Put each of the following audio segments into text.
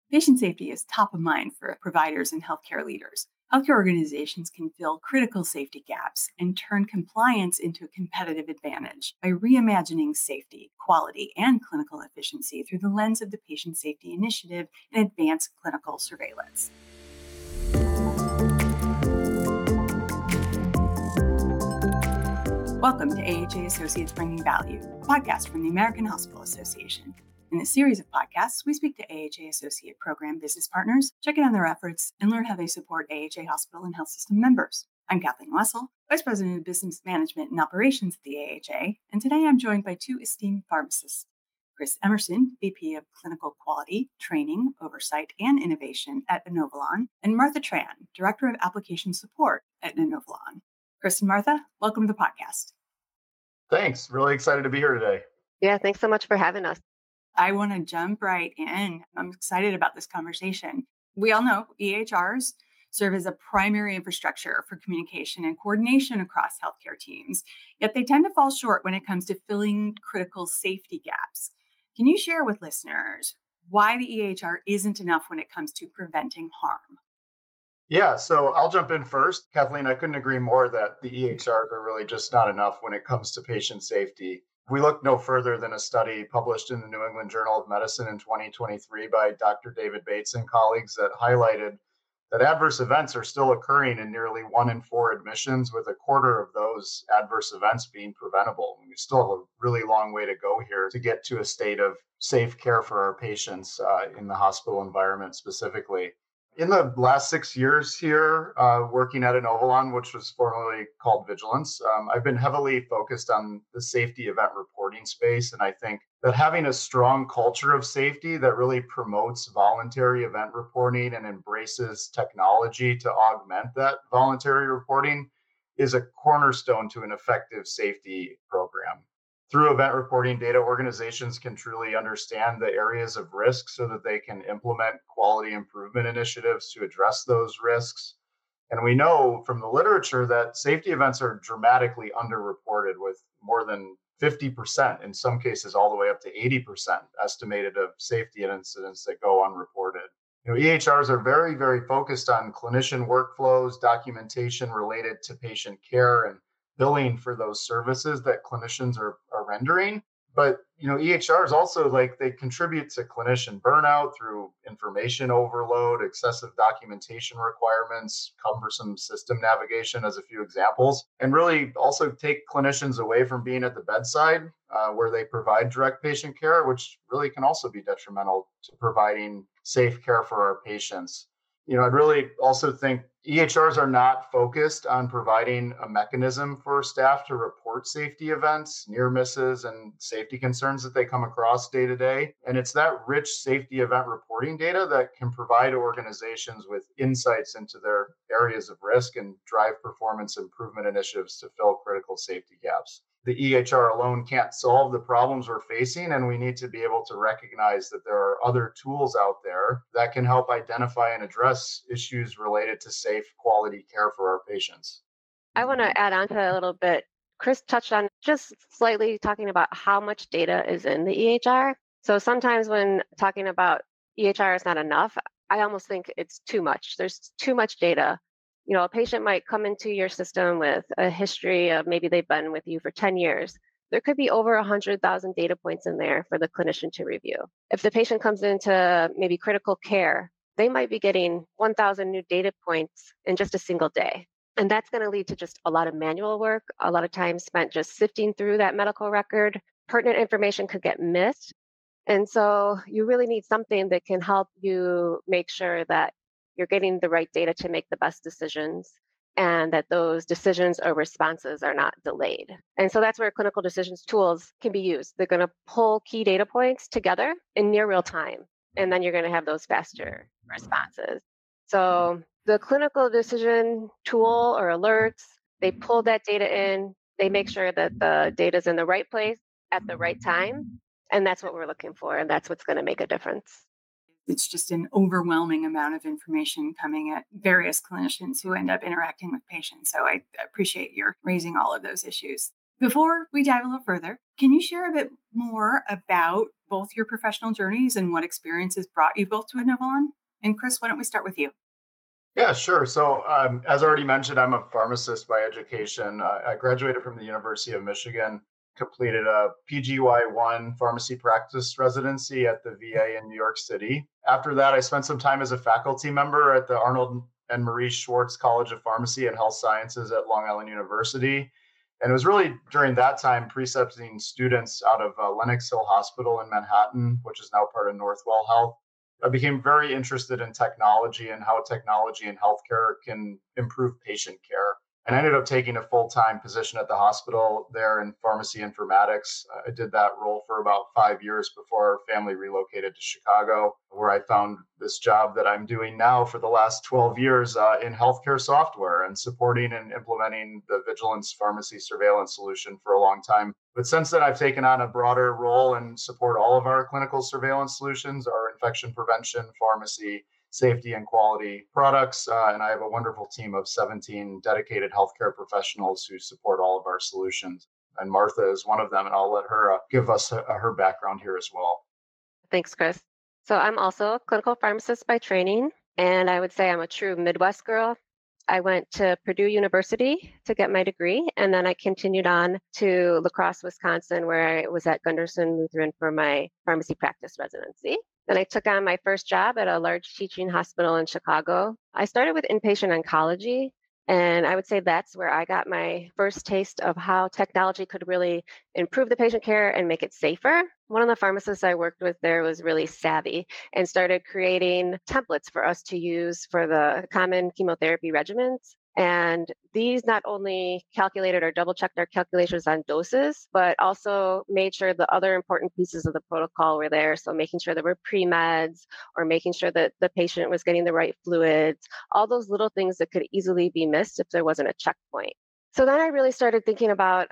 Patient safety is top of mind for providers and healthcare leaders. Healthcare organizations can fill critical safety gaps and turn compliance into a competitive advantage by reimagining safety, quality, and clinical efficiency through the lens of the Patient Safety Initiative and Advanced Clinical Surveillance. Welcome to AHA Associates Bringing Value, a podcast from the American Hospital Association. In this series of podcasts, we speak to AHA Associate Program business partners, check in on their efforts, and learn how they support AHA hospital and health system members. I'm Kathleen Wessel, Vice President of Business Management and Operations at the AHA, and today I'm joined by two esteemed pharmacists. Chris Emerson, VP of Clinical Quality, Training, Oversight, and Innovation at Inovalon, and Martha Tran, Director of Application Support at Inovalon. Chris and Martha, welcome to the podcast. Thanks. Really excited to be here today. Yeah, thanks so much for having us. I want to jump right in. I'm excited about this conversation. We all know EHRs serve as a primary infrastructure for communication and coordination across healthcare teams, yet they tend to fall short when it comes to filling critical safety gaps. Can you share with listeners why the EHR isn't enough when it comes to preventing harm? Yeah, so I'll jump in first. Kathleen, I couldn't agree more that the EHRs are really just not enough when it comes to patient safety. We look no further than a study published in the New England Journal of Medicine in 2023 by Dr. David Bates and colleagues that highlighted that adverse events are still occurring in nearly 1 in 4 admissions, with a quarter of those adverse events being preventable. We still have a really long way to go here to get to a state of safe care for our patients in the hospital environment specifically. In the last 6 years here, working at Inovalon, which was formerly called Vigilance, I've been heavily focused on the safety event reporting space. And I think that having a strong culture of safety that really promotes voluntary event reporting and embraces technology to augment that voluntary reporting is a cornerstone to an effective safety program. Through event reporting, data organizations can truly understand the areas of risk so that they can implement quality improvement initiatives to address those risks. And we know from the literature that safety events are dramatically underreported, with more than 50%, in some cases all the way up to 80% estimated of safety incidents that go unreported. EHRs are very, very focused on clinician workflows, documentation related to patient care, and billing for those services that clinicians are rendering. But EHRs also, they contribute to clinician burnout through information overload, excessive documentation requirements, cumbersome system navigation as a few examples, and really also take clinicians away from being at the bedside where they provide direct patient care, which really can also be detrimental to providing safe care for our patients. I'd really also think EHRs are not focused on providing a mechanism for staff to report safety events, near misses, and safety concerns that they come across day to day. And it's that rich safety event reporting data that can provide organizations with insights into their areas of risk and drive performance improvement initiatives to fill critical safety gaps. The EHR alone can't solve the problems we're facing, and we need to be able to recognize that there are other tools out there that can help identify and address issues related to safe, quality care for our patients. I want to add on to that a little bit. Chris touched on just slightly talking about how much data is in the EHR. So sometimes when talking about EHR is not enough, I almost think it's too much. There's too much data. A patient might come into your system with a history of maybe they've been with you for 10 years. There could be over 100,000 data points in there for the clinician to review. If the patient comes into maybe critical care, they might be getting 1,000 new data points in just a single day. And that's going to lead to just a lot of manual work, a lot of time spent just sifting through that medical record. Pertinent information could get missed. And so you really need something that can help you make sure that you're getting the right data to make the best decisions, and that those decisions or responses are not delayed. And so that's where clinical decisions tools can be used. They're going to pull key data points together in near real time, and then you're going to have those faster responses. So the clinical decision tool or alerts, they pull that data in, they make sure that the data is in the right place at the right time, and that's what we're looking for, and that's what's going to make a difference. It's just an overwhelming amount of information coming at various clinicians who end up interacting with patients. So I appreciate your raising all of those issues. Before we dive a little further, can you share a bit more about both your professional journeys and what experiences brought you both to Inovalon. And Chris, why don't we start with you? Yeah, sure. So, as already mentioned, I'm a pharmacist by education. I graduated from the University of Michigan, completed a PGY1 pharmacy practice residency at the VA in New York City. After that, I spent some time as a faculty member at the Arnold and Marie Schwartz College of Pharmacy and Health Sciences at Long Island University. And it was really during that time precepting students out of Lenox Hill Hospital in Manhattan, which is now part of Northwell Health. I became very interested in technology and how technology in healthcare can improve patient care. And I ended up taking a full-time position at the hospital there in pharmacy informatics. I did that role for about 5 years before our family relocated to Chicago, where I found this job that I'm doing now for the last 12 years in healthcare software and supporting and implementing the Vigilance Pharmacy Surveillance solution for a long time. But since then, I've taken on a broader role and support all of our clinical surveillance solutions, our infection prevention, pharmacy, safety and quality products. And I have a wonderful team of 17 dedicated healthcare professionals who support all of our solutions. And Martha is one of them, and I'll let her give us her background here as well. Thanks, Chris. So I'm also a clinical pharmacist by training, and I would say I'm a true Midwest girl. I went to Purdue University to get my degree, and then I continued on to La Crosse, Wisconsin, where I was at Gunderson Lutheran for my pharmacy practice residency. Then I took on my first job at a large teaching hospital in Chicago. I started with inpatient oncology, and I would say that's where I got my first taste of how technology could really improve the patient care and make it safer. One of the pharmacists I worked with there was really savvy and started creating templates for us to use for the common chemotherapy regimens. And these not only calculated or double checked our calculations on doses, but also made sure the other important pieces of the protocol were there. So making sure there were pre-meds or making sure that the patient was getting the right fluids, all those little things that could easily be missed if there wasn't a checkpoint. So then I really started thinking about,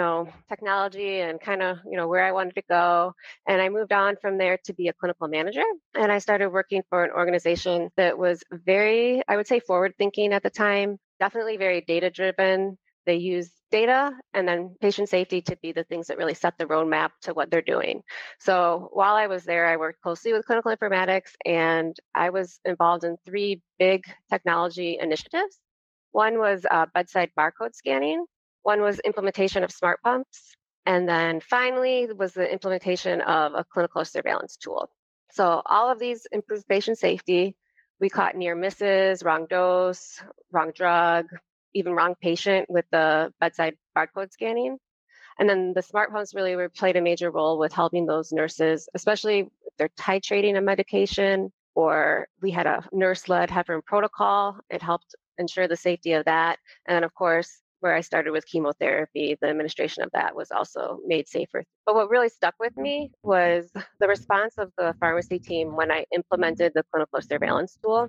technology and kind of, where I wanted to go. And I moved on from there to be a clinical manager. And I started working for an organization that was very, I would say, forward thinking at the time, definitely very data driven. They use data and then patient safety to be the things that really set the roadmap to what they're doing. So while I was there, I worked closely with clinical informatics, and I was involved in 3 big technology initiatives. One was bedside barcode scanning. One was implementation of smart pumps. And then finally was the implementation of a clinical surveillance tool. So all of these improved patient safety. We caught near misses, wrong dose, wrong drug, even wrong patient with the bedside barcode scanning. And then the smart pumps really played a major role with helping those nurses, especially if they're titrating a medication, or we had a nurse-led heparin protocol. It helped ensure the safety of that. And then, of course, where I started with chemotherapy, the administration of that was also made safer. But what really stuck with me was the response of the pharmacy team when I implemented the clinical surveillance tool.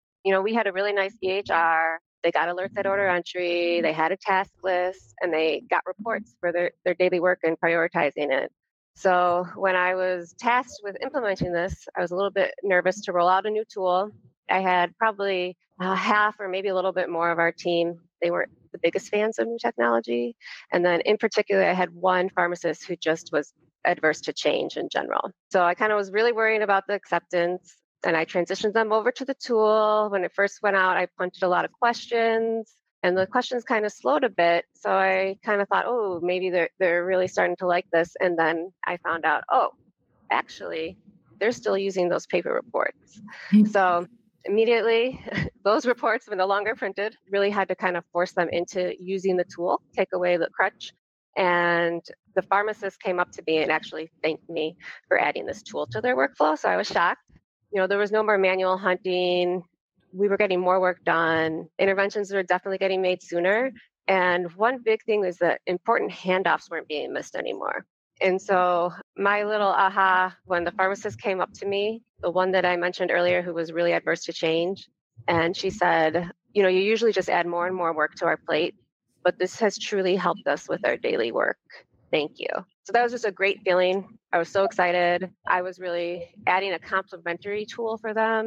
We had a really nice EHR. They got alerts at order entry, they had a task list, and they got reports for their daily work and prioritizing it. So when I was tasked with implementing this, I was a little bit nervous to roll out a new tool. I had probably half or maybe a little bit more of our team. They weren't the biggest fans of new technology. And then in particular, I had one pharmacist who just was adverse to change in general. So I kind of was really worrying about the acceptance, and I transitioned them over to the tool. When it first went out, I punted a lot of questions, and the questions kind of slowed a bit. So I kind of thought, oh, maybe they're really starting to like this. And then I found out, oh, actually, they're still using those paper reports. So immediately, those reports were no longer printed. Really had to kind of force them into using the tool, take away the crutch. And the pharmacist came up to me and actually thanked me for adding this tool to their workflow. So I was shocked. There was no more manual hunting. We were getting more work done. Interventions were definitely getting made sooner. And one big thing was that important handoffs weren't being missed anymore. And so my little aha, when the pharmacist came up to me, the one that I mentioned earlier who was really adverse to change, and she said, you usually just add more and more work to our plate, but this has truly helped us with our daily work. Thank you. So that was just a great feeling. I was so excited. I was really adding a complementary tool for them.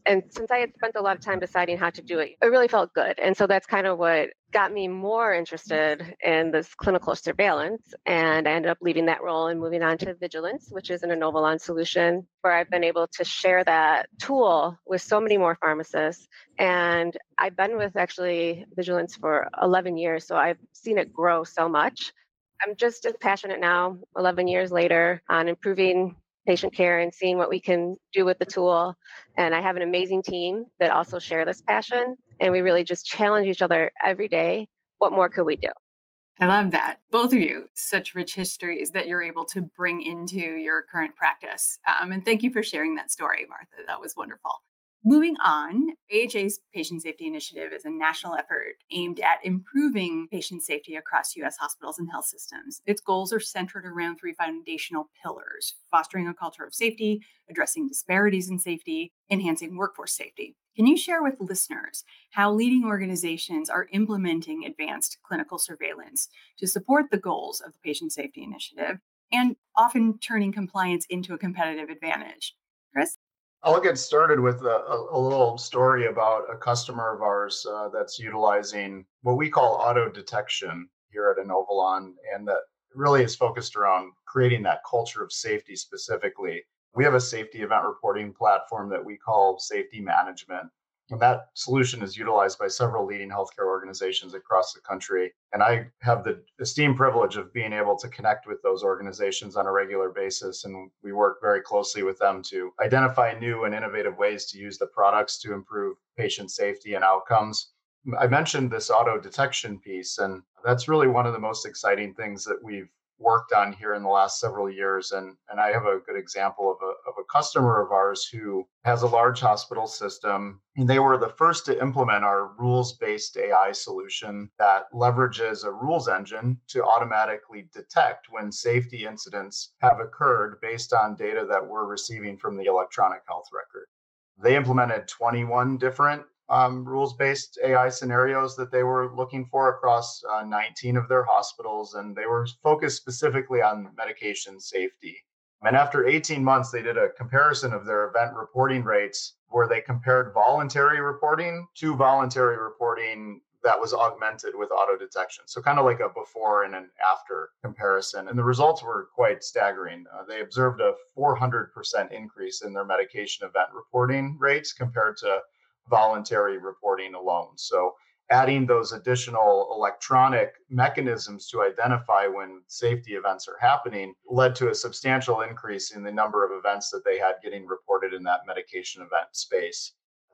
And since I had spent a lot of time deciding how to do it, it really felt good. And so that's kind of what got me more interested in this clinical surveillance. And I ended up leaving that role and moving on to Vigilance, which is an Inovalon solution where I've been able to share that tool with so many more pharmacists. And I've been with actually Vigilance for 11 years. So I've seen it grow so much. I'm just as passionate now, 11 years later, on improving patient care and seeing what we can do with the tool. And I have an amazing team that also share this passion. And we really just challenge each other every day. What more could we do? I love that. Both of you, such rich histories that you're able to bring into your current practice. And thank you for sharing that story, Martha. That was wonderful. Moving on, AHA's Patient Safety Initiative is a national effort aimed at improving patient safety across U.S. hospitals and health systems. Its goals are centered around three foundational pillars: fostering a culture of safety, addressing disparities in safety, enhancing workforce safety. Can you share with listeners how leading organizations are implementing advanced clinical surveillance to support the goals of the Patient Safety Initiative and often turning compliance into a competitive advantage? Chris? I'll get started with a little story about a customer of ours that's utilizing what we call auto detection here at Inovalon, and that really is focused around creating that culture of safety specifically. We have a safety event reporting platform that we call Safety Management. And that solution is utilized by several leading healthcare organizations across the country. And I have the esteemed privilege of being able to connect with those organizations on a regular basis. And we work very closely with them to identify new and innovative ways to use the products to improve patient safety and outcomes. I mentioned this auto detection piece, and that's really one of the most exciting things that we've worked on here in the last several years. And I have a good example of a customer of ours who has a large hospital system. And they were the first to implement our rules-based AI solution that leverages a rules engine to automatically detect when safety incidents have occurred based on data that we're receiving from the electronic health record. They implemented 21 different rules-based AI scenarios that they were looking for across 19 of their hospitals, and they were focused specifically on medication safety. And after 18 months, they did a comparison of their event reporting rates where they compared voluntary reporting to voluntary reporting that was augmented with auto detection. So kind of like a before and an after comparison. And the results were quite staggering. They observed a 400% increase in their medication event reporting rates compared to voluntary reporting alone. So adding those additional electronic mechanisms to identify when safety events are happening led to a substantial increase in the number of events that they had getting reported in that medication event space.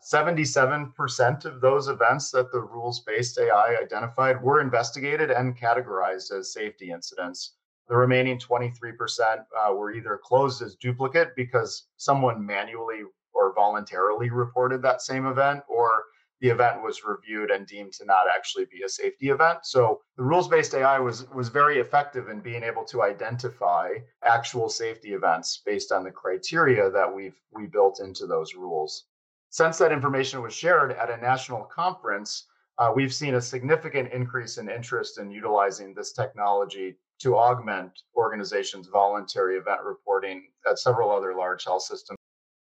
77% of those events that the rules-based AI identified were investigated and categorized as safety incidents. The remaining 23% were either closed as duplicate because someone manually or voluntarily reported that same event, or the event was reviewed and deemed to not actually be a safety event. So the rules-based AI was very effective in being able to identify actual safety events based on the criteria that we built into those rules. Since that information was shared at a national conference, we've seen a significant increase in interest in utilizing this technology to augment organizations' voluntary event reporting at several other large health systems.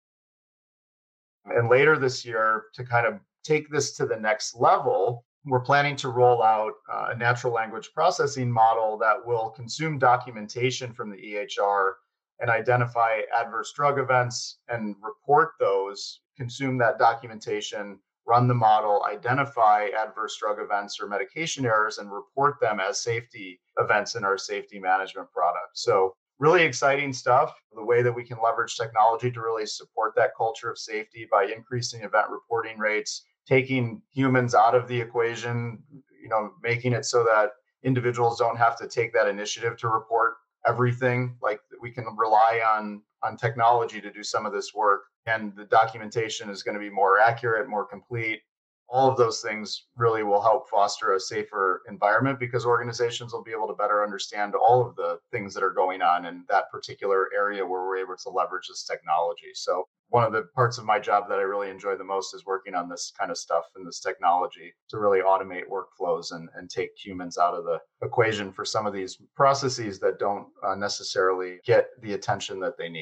And later this year, to kind of take this to the next level, we're planning to roll out a natural language processing model that will consume documentation from the EHR and identify adverse drug events and report those, consume that documentation, run the model, identify adverse drug events or medication errors, and report them as safety events in our safety management product. So really exciting stuff, the way that we can leverage technology to really support that culture of safety by increasing event reporting rates, taking humans out of the equation, making it so that individuals don't have to take that initiative to report everything. Like we can rely on technology to do some of this work, and the documentation is going to be more accurate, more complete. All of those things really will help foster a safer environment because organizations will be able to better understand all of the things that are going on in that particular area where we're able to leverage this technology. So one of the parts of my job that I really enjoy the most is working on this kind of stuff and this technology to really automate workflows and take humans out of the equation for some of these processes that don't necessarily get the attention that they need.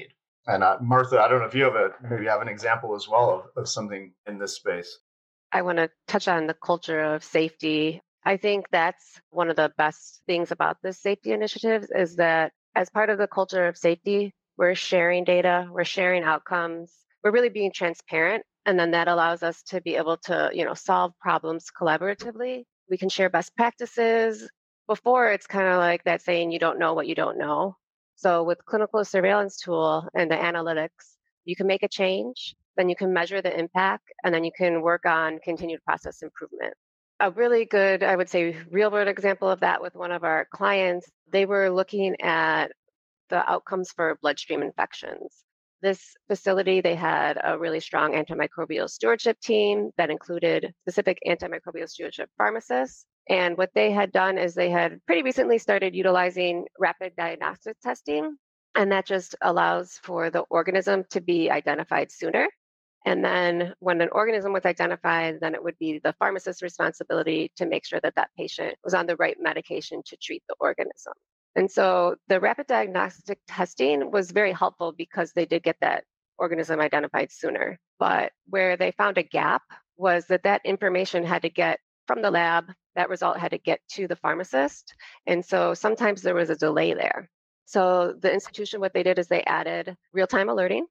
And Martha, I don't know if you maybe have an example as well of something in this space. I want to touch on the culture of safety. I think that's one of the best things about this safety initiatives is that as part of the culture of safety, we're sharing data, we're sharing outcomes, we're really being transparent. And then that allows us to be able to, solve problems collaboratively. We can share best practices. Before, it's kind of like that saying, you don't know what you don't know. So with clinical surveillance tool and the analytics, you can make a change, then you can measure the impact, and then you can work on continued process improvement. A really good, I would say, real world example of that with one of our clients, they were looking at the outcomes for bloodstream infections. This facility, they had a really strong antimicrobial stewardship team that included specific antimicrobial stewardship pharmacists. And what they had done is they had pretty recently started utilizing rapid diagnostic testing. And that just allows for the organism to be identified sooner. And then when an organism was identified, then it would be the pharmacist's responsibility to make sure that that patient was on the right medication to treat the organism. And so the rapid diagnostic testing was very helpful because they did get that organism identified sooner. But where they found a gap was that that information had to get from the lab, that result had to get to the pharmacist. And so sometimes there was a delay there. So the institution, what they did is they added real-time alerting.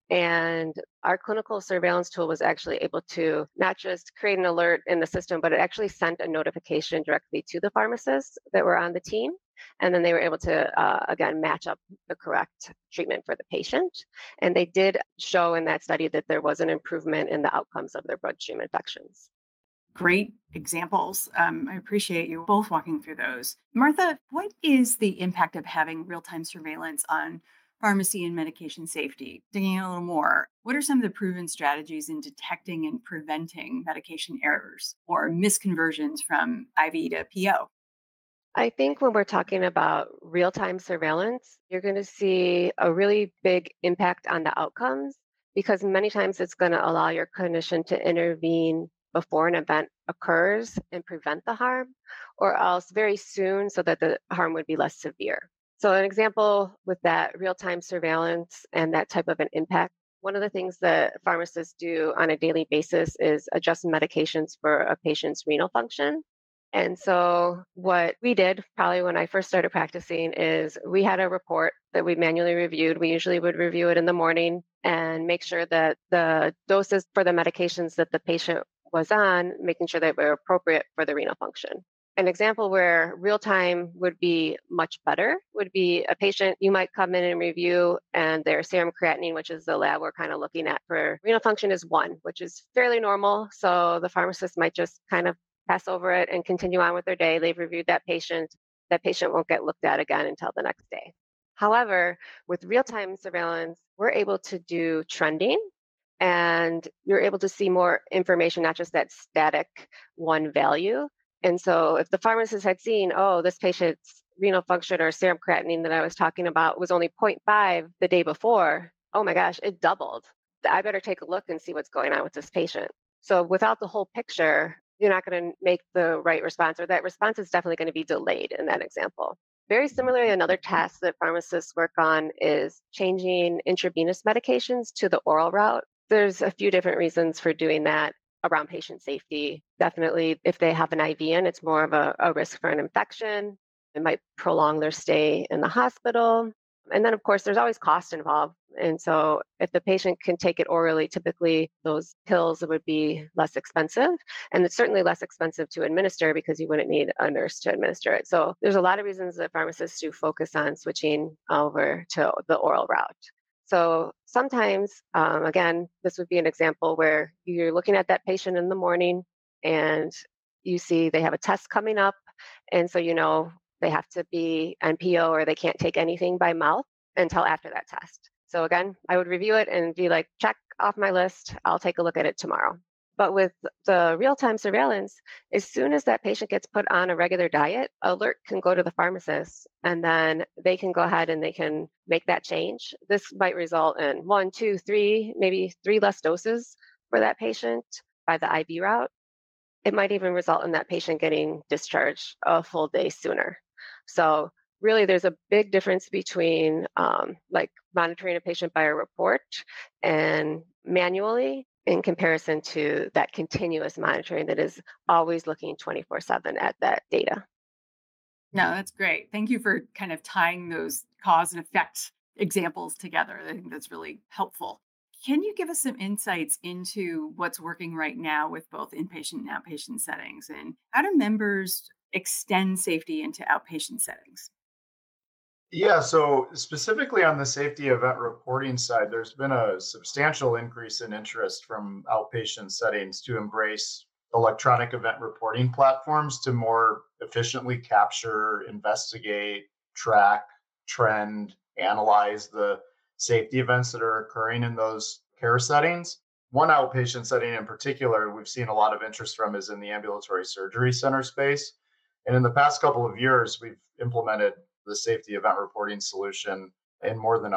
And our clinical surveillance tool was actually able to not just create an alert in the system, but it actually sent a notification directly to the pharmacists that were on the team. And then they were able to, again, match up the correct treatment for the patient. And they did show in that study that there was an improvement in the outcomes of their bloodstream infections. Great examples. I appreciate you both walking through those. Martha, what is the impact of having real time surveillance on pharmacy and medication safety? Digging in a little more, what are some of the proven strategies in detecting and preventing medication errors or misconversions from IV to PO? I think when we're talking about real time surveillance, you're going to see a really big impact on the outcomes because many times it's going to allow your clinician to intervene before an event occurs and prevent the harm, or else very soon so that the harm would be less severe. So, an example with that real time surveillance and that type of an impact. One of the things that pharmacists do on a daily basis is adjust medications for a patient's renal function. And so, what we did probably when I first started practicing is we had a report that we manually reviewed. We usually would review it in the morning and make sure that the doses for the medications that the patient was on, making sure that were appropriate for the renal function. An example where real time would be much better would be a patient you might come in and review, and their serum creatinine, which is the lab we're kind of looking at for renal function, is 1, which is fairly normal. So the pharmacist might just kind of pass over it and continue on with their day. They've reviewed that patient. That patient won't get looked at again until the next day. However, with real time surveillance, we're able to do trending and you're able to see more information, not just that static 1 value. And so if the pharmacist had seen, oh, this patient's renal function or serum creatinine that I was talking about was only zero 0.5 the day before, oh my gosh, it doubled. I better take a look and see what's going on with this patient. So without the whole picture, you're not going to make the right response, or that response is definitely going to be delayed in that example. Very similarly, another task that pharmacists work on is changing intravenous medications to the oral route. There's a few different reasons for doing that around patient safety. Definitely, if they have an IV in, it's more of a risk for an infection. It might prolong their stay in the hospital. And then, of course, there's always cost involved. And so, if the patient can take it orally, typically those pills would be less expensive. And it's certainly less expensive to administer because you wouldn't need a nurse to administer it. So, there's a lot of reasons that pharmacists do focus on switching over to the oral route. So, sometimes, again, this would be an example where you're looking at that patient in the morning and you see they have a test coming up. And so, they have to be NPO or they can't take anything by mouth until after that test. So again, I would review it and be like, check off my list. I'll take a look at it tomorrow. But with the real-time surveillance, as soon as that patient gets put on a regular diet, alert can go to the pharmacist and then they can go ahead and they can make that change. This might result in 1, 2, 3, maybe 3 less doses for that patient by the IV route. It might even result in that patient getting discharged a full day sooner. So really there's a big difference between like monitoring a patient by a report and manually in comparison to that continuous monitoring that is always looking 24/7 at that data. No, that's great. Thank you for kind of tying those cause and effect examples together. I think that's really helpful. Can you give us some insights into what's working right now with both inpatient and outpatient settings? And how do members extend safety into outpatient settings? Yeah, so specifically on the safety event reporting side, there's been a substantial increase in interest from outpatient settings to embrace electronic event reporting platforms to more efficiently capture, investigate, track, trend, analyze the safety events that are occurring in those care settings. One outpatient setting in particular, we've seen a lot of interest from is in the ambulatory surgery center space. And in the past couple of years, we've implemented the safety event reporting solution in more than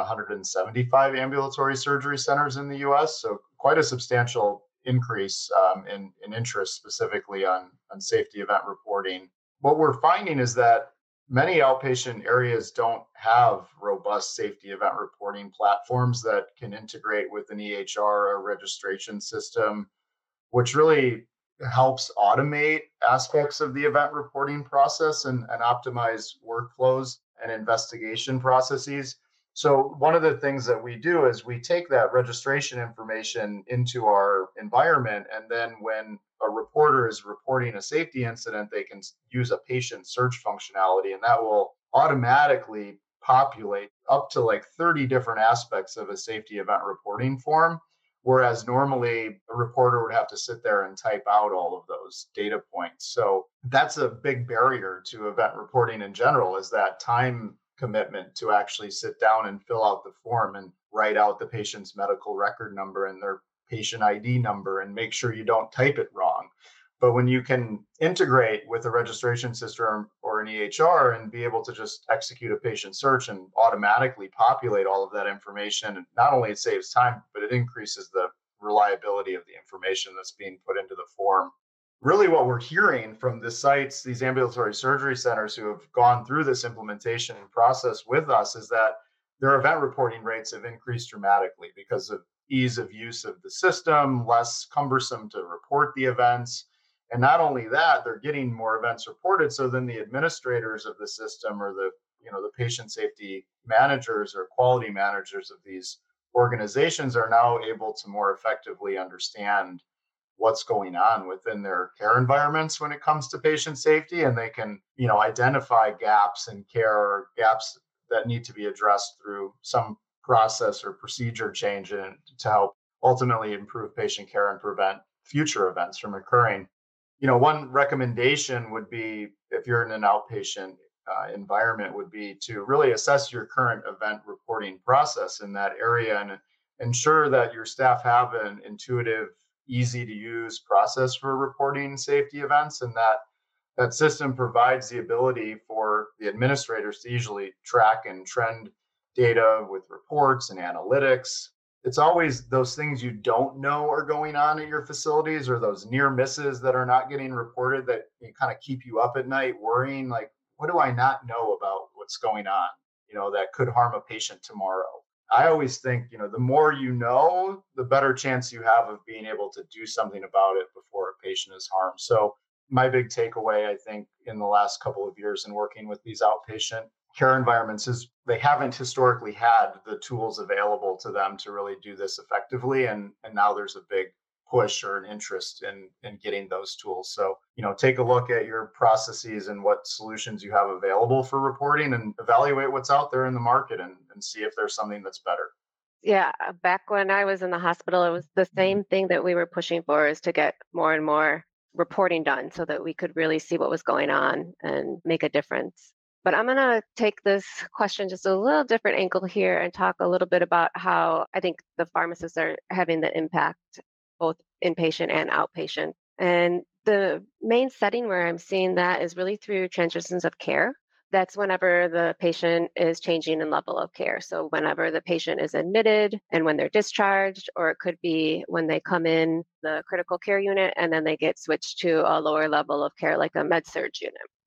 175 ambulatory surgery centers in the US. So, quite a substantial increase in interest specifically on safety event reporting. What we're finding is that many outpatient areas don't have robust safety event reporting platforms that can integrate with an EHR or registration system, which really helps automate aspects of the event reporting process and optimize workflows and investigation processes. So, one of the things that we do is we take that registration information into our environment. And then, when a reporter is reporting a safety incident, they can use a patient search functionality, and that will automatically populate up to like 30 different aspects of a safety event reporting form. Whereas normally a reporter would have to sit there and type out all of those data points. So that's a big barrier to event reporting in general, is that time commitment to actually sit down and fill out the form and write out the patient's medical record number and their patient ID number and make sure you don't type it wrong. But when you can integrate with a registration system or an EHR and be able to just execute a patient search and automatically populate all of that information, not only it saves time, but it increases the reliability of the information that's being put into the form. Really, what we're hearing from the sites, these ambulatory surgery centers who have gone through this implementation process with us, is that their event reporting rates have increased dramatically because of ease of use of the system, less cumbersome to report the events. And not only that, they're getting more events reported. So then the administrators of the system, or the patient safety managers or quality managers of these organizations, are now able to more effectively understand what's going on within their care environments when it comes to patient safety. And they can, identify gaps in care or gaps that need to be addressed through some process or procedure change and to help ultimately improve patient care and prevent future events from occurring. One recommendation would be, if you're in an outpatient environment, would be to really assess your current event reporting process in that area and ensure that your staff have an intuitive, easy to use process for reporting safety events, and that system provides the ability for the administrators to easily track and trend data with reports and analytics. It's always those things you don't know are going on at your facilities, or those near misses that are not getting reported, that kind of keep you up at night worrying, like, what do I not know about what's going on, that could harm a patient tomorrow? I always think, the more you know, the better chance you have of being able to do something about it before a patient is harmed. So my big takeaway, I think, in the last couple of years in working with these outpatient care environments is they haven't historically had the tools available to them to really do this effectively. And now there's a big push or an interest in getting those tools. So, take a look at your processes and what solutions you have available for reporting, and evaluate what's out there in the market and see if there's something that's better. Yeah, back when I was in the hospital, it was the same thing that we were pushing for, is to get more and more reporting done so that we could really see what was going on and make a difference. But I'm going to take this question just a little different angle here and talk a little bit about how I think the pharmacists are having the impact, both inpatient and outpatient. And the main setting where I'm seeing that is really through transitions of care. That's whenever the patient is changing in level of care. So whenever the patient is admitted and when they're discharged, or it could be when they come in the critical care unit and then they get switched to a lower level of care, like a med surg unit.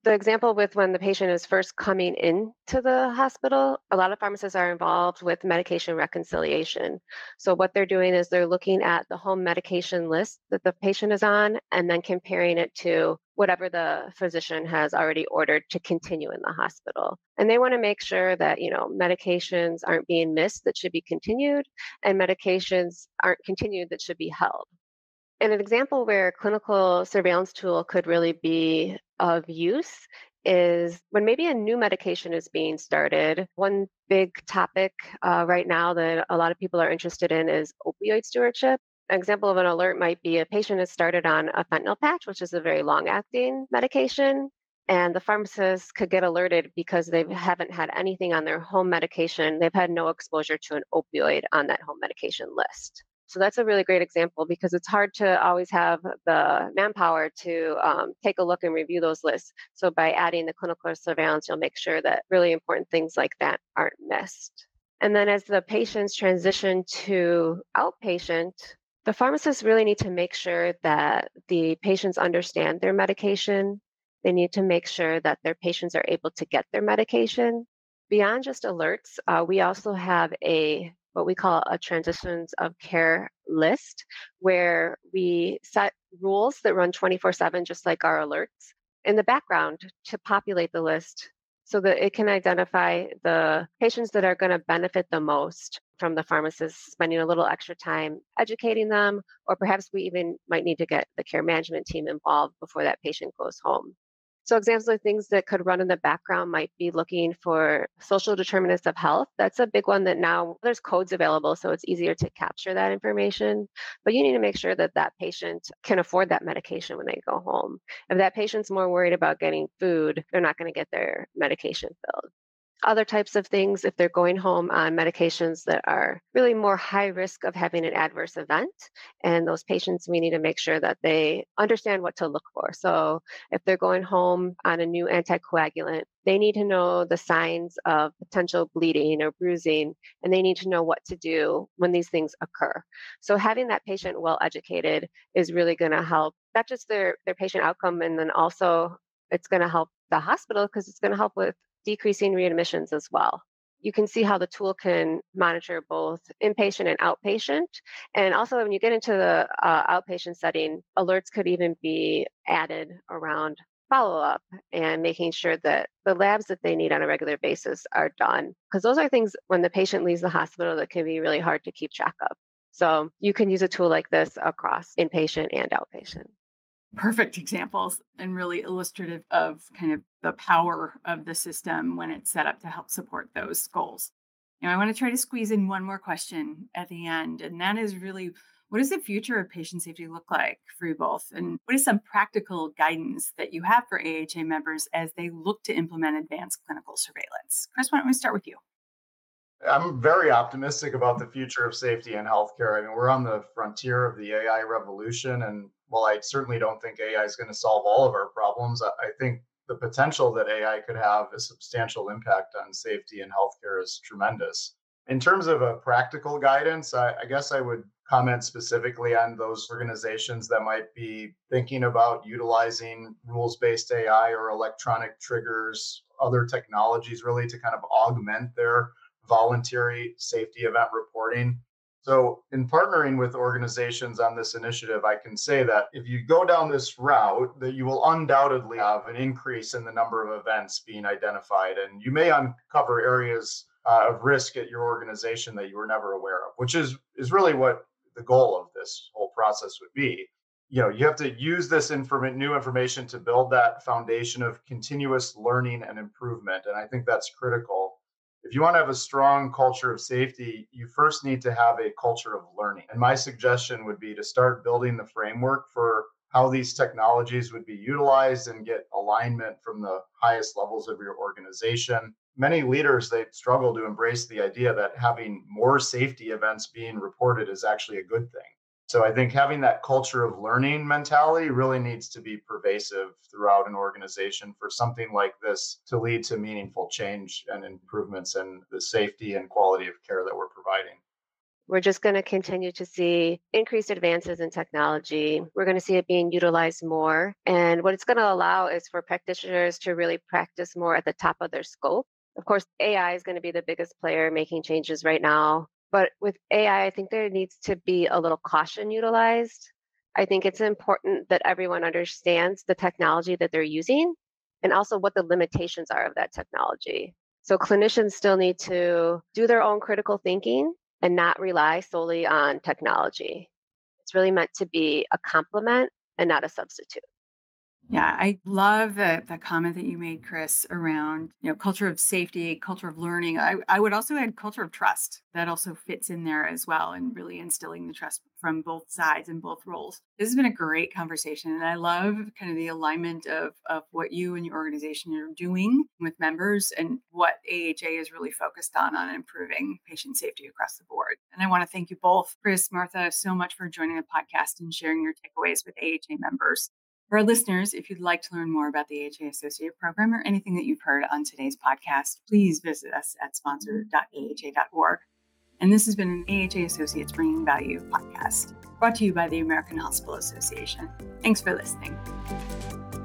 The example with when the patient is first coming into the hospital, a lot of pharmacists are involved with medication reconciliation. So, what they're doing is they're looking at the home medication list that the patient is on and then comparing it to whatever the physician has already ordered to continue in the hospital. And they want to make sure that, medications aren't being missed that should be continued and medications aren't continued that should be held. And an example where a clinical surveillance tool could really be of use is when maybe a new medication is being started. One big topic right now that a lot of people are interested in is opioid stewardship. An example of an alert might be a patient is started on a fentanyl patch, which is a very long acting medication. And the pharmacist could get alerted because they haven't had anything on their home medication. They've had no exposure to an opioid on that home medication list. So that's a really great example because it's hard to always have the manpower to take a look and review those lists. So by adding the clinical surveillance, you'll make sure that really important things like that aren't missed. And then as the patients transition to outpatient, the pharmacists really need to make sure that the patients understand their medication. They need to make sure that their patients are able to get their medication. Beyond just alerts, we also have what we call a transitions of care list, where we set rules that run 24/7, just like our alerts, in the background to populate the list so that it can identify the patients that are going to benefit the most from the pharmacist spending a little extra time educating them, or perhaps we even might need to get the care management team involved before that patient goes home. So examples of things that could run in the background might be looking for social determinants of health. That's a big one that now there's codes available, so it's easier to capture that information. But you need to make sure that that patient can afford that medication when they go home. If that patient's more worried about getting food, they're not going to get their medication filled. Other types of things, if they're going home on medications that are really more high risk of having an adverse event, and those patients, we need to make sure that they understand what to look for. So, if they're going home on a new anticoagulant, they need to know the signs of potential bleeding or bruising, and they need to know what to do when these things occur. So, having that patient well educated is really going to help not just their patient outcome, and then also it's going to help the hospital because it's going to help with decreasing readmissions as well. You can see how the tool can monitor both inpatient and outpatient. And also, when you get into the outpatient setting, alerts could even be added around follow up and making sure that the labs that they need on a regular basis are done. Because those are things when the patient leaves the hospital that can be really hard to keep track of. So you can use a tool like this across inpatient and outpatient. Perfect examples and really illustrative of kind of the power of the system when it's set up to help support those goals. Now, I want to try to squeeze in one more question at the end, and that is really, what does the future of patient safety look like for you both? And what is some practical guidance that you have for AHA members as they look to implement advanced clinical surveillance? Chris, why don't we start with you? I'm very optimistic about the future of safety in healthcare. I mean, we're on the frontier of the AI revolution. And while I certainly don't think AI is going to solve all of our problems, I think the potential that AI could have a substantial impact on safety in healthcare is tremendous. In terms of a practical guidance, I guess I would comment specifically on those organizations that might be thinking about utilizing rules based AI or electronic triggers, other technologies really to kind of augment their voluntary safety event reporting. So, in partnering with organizations on this initiative, I can say that if you go down this route, that you will undoubtedly have an increase in the number of events being identified, and you may uncover areas of risk at your organization that you were never aware of, which is really what the goal of this whole process would be. You have to use this new information to build that foundation of continuous learning and improvement, and I think that's critical. If you want to have a strong culture of safety, you first need to have a culture of learning. And my suggestion would be to start building the framework for how these technologies would be utilized and get alignment from the highest levels of your organization. Many leaders, they struggle to embrace the idea that having more safety events being reported is actually a good thing. So I think having that culture of learning mentality really needs to be pervasive throughout an organization for something like this to lead to meaningful change and improvements in the safety and quality of care that we're providing. We're just going to continue to see increased advances in technology. We're going to see it being utilized more. And what it's going to allow is for practitioners to really practice more at the top of their scope. Of course, AI is going to be the biggest player making changes right now. But with AI, I think there needs to be a little caution utilized. I think it's important that everyone understands the technology that they're using and also what the limitations are of that technology. So clinicians still need to do their own critical thinking and not rely solely on technology. It's really meant to be a complement and not a substitute. Yeah, I love the comment that you made, Chris, around culture of safety, culture of learning. I would also add culture of trust. That also fits in there as well, and really instilling the trust from both sides and both roles. This has been a great conversation, and I love kind of the alignment of what you and your organization are doing with members and what AHA is really focused on improving patient safety across the board. And I want to thank you both, Chris, Martha, so much for joining the podcast and sharing your takeaways with AHA members. For our listeners, if you'd like to learn more about the AHA Associate Program or anything that you've heard on today's podcast, please visit us at sponsor.aha.org. And this has been an AHA Associates Bringing Value podcast, brought to you by the American Hospital Association. Thanks for listening.